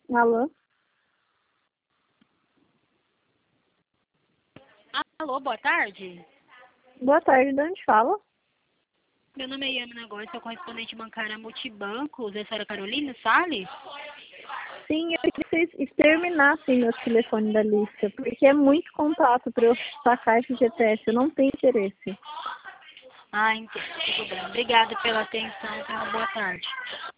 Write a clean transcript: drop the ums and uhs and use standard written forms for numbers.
Alô? Alô, boa tarde. Boa tarde, de onde fala? Meu nome é Iana Góes, sou correspondente bancária Multibancos. É a senhora Carolina Salles? Sim, eu queria que vocês exterminassem meu telefone da lista, porque é muito contato para eu sacar esse GTS, eu não tenho interesse. Ah, entendo. Tudo bem. Obrigada pela atenção. Tenha uma boa tarde.